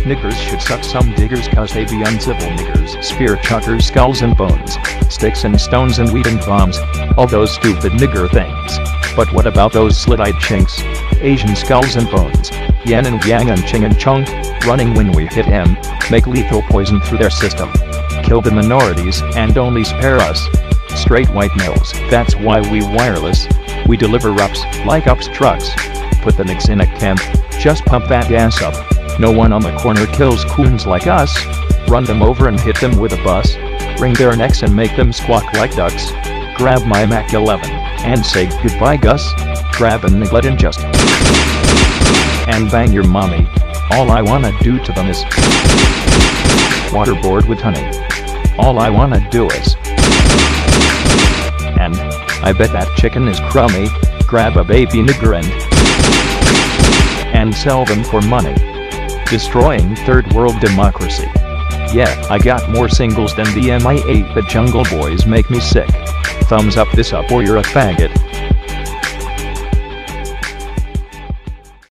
Niggers should suck some diggers cause they be uncivil niggers. Spear chuckers, skulls and bones, sticks and stones and weed and bombs, all those stupid nigger things. But what about those slit-eyed chinks? Asian skulls and bones, yen and yang and ching and chong, running when we hit him, make lethal poison through their system. Kill the minorities and only spare us. Straight white males, that's why we wireless. We deliver ups, like ups trucks. Put the niggas in a camp, just pump that gas up. No one on the corner kills coons like us. Run them over and hit them with a bus. Wring their necks and make them squawk like ducks. Grab my Mac 11, and say goodbye Gus. Grab a niglet and just and bang your mommy. All I wanna do to them is waterboard with honey. All I wanna do is, and I bet that chicken is crummy. Grab a baby nigger and sell them for money. Destroying third world democracy. Yeah, I got more singles than the MI8. The Jungle Boys make me sick. Thumbs up this up or you're a faggot.